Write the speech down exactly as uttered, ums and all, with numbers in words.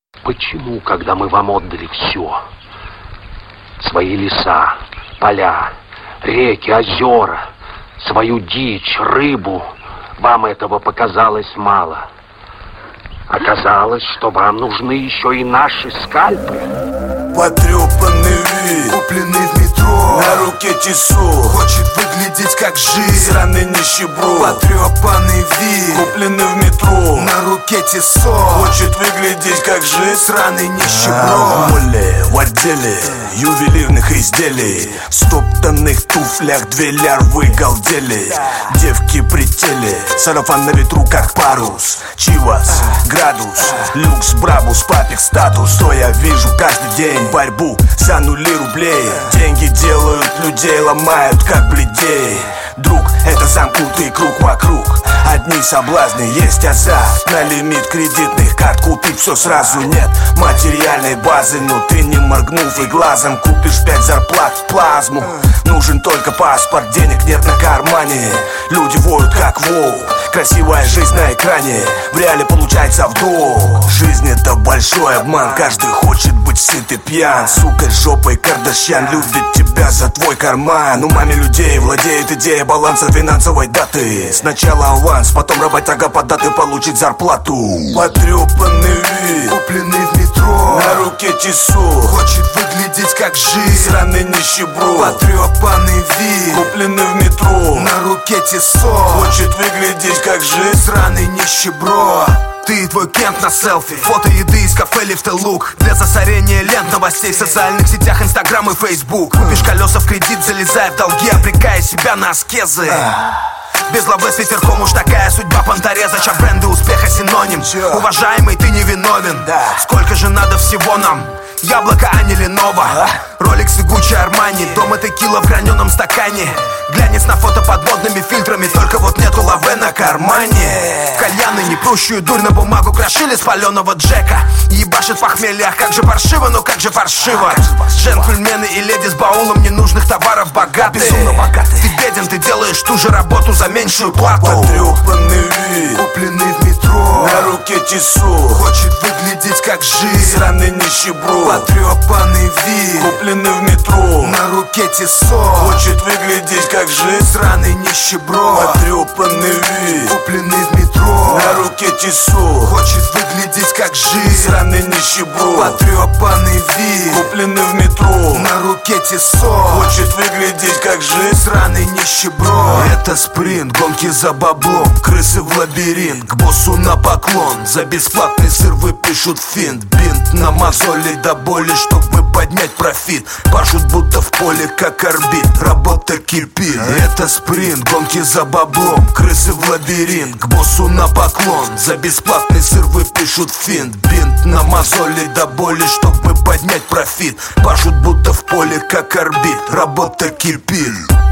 Почему, когда мы вам отдали все, свои леса, поля, реки, озера, свою дичь, рыбу, вам этого показалось мало? Оказалось, что вам нужны еще и наши скальпы. Потрепанный вид, купленный в метро, на руке часов, хочет выглядеть как жизнь. Сраный нищеброд, потрепанный вид, купленный в метро, на руке часов, хочет выглядеть как жизнь. Сраный нищеброд. Моли в отделе ювелирных изделий, в стоптанных туфлях две лярвы галдели. Девки при теле, сарафан на ветру как парус. Чивас, градус, люкс, брабус, папик, статус. Что я вижу каждый день? Борьбу за нули рублей. Деньги делают людей, ломают как бледей. Друг, это замкнутый круг вокруг. Одни соблазны, есть азарт. На лимит кредитных карт купить все сразу нет материальной базы. Но ты не моргнув и глазом купишь пять зарплат в плазму. Нужен только паспорт, денег нет на кармане. Люди воют как волк. Красивая жизнь на экране, в реале получается вдох. Жизнь это большой обман, каждый хочет быть сыт и пьян. Сука с жопой Кардашьян любит тебя за твой карман. Умами людей владеет идея баланса финансовой даты. Сначала аванс, потом работяга под даты получит зарплату. Потрепанный вид, купленный в метро, на руке часов, хочет выглядеть как жизнь. Сраный нищеброд, потрепанный вид, купленный в метро, на руке часов, хочет выглядеть как жизнь. Сраный нищеброд. Ты и твой Кент на селфи, фото еды из кафе Лифтелук, для засорения лент новостей в социальных сетях Инстаграм и Фейсбук. Купишь колеса в кредит, залезая в долги, обрекая себя на аскезы. Без лавы с ветерком уж такая судьба понтореза. Ча бренды успеха синоним. Уважаемый, ты не виновен. Сколько же надо всего нам? Яблоко, а не Леново. Роликс и Гуччи Армани, дом и текила в граненом стакане. Глянец на фото под модными фильтрами, только вот нету лаве на кармане. Кальяны, непрущую дурь на бумагу крошили с паленого Джека. Ебашит в похмельях, как же паршиво, ну как же паршиво. Джентльмены и леди с баулом ненужных товаров богатые. Безумно богатые. Ты беден, ты делаешь ту же работу за меньшую плату. Потрепанный вид, купленный в метро, на руке часов, хочет выглядеть как жизнь. Сраный нищеброд, потрепанный вид, купленный в метро, на руке часов, хочет выглядеть как жизнь. Сраный нищеброд, потрепанный вид, купленный в метро, на руке часов, хочет выглядеть как жизнь. Сраный нищеброд, потрепанный вид, купленный в метро, на руке часов, хочет выглядеть как жизнь. Сраный нищеброд. Это спринт, гонки за баблом, крысы в лабиринт, к боссу на поклон. За бесплатный сыр выпишут финт, бинт на мозоли до боли, чтобы поднять профит. Пашут будто в поле, как орбит, работа кипит. Это спринт, гонки за баблом, крысы в лабиринт, к боссу на поклон. За бесплатный сыр выпишут финт, бинт на мозоли до боли, чтобы поднять профит. Пашут будто в поле, как орбит, работа кипит.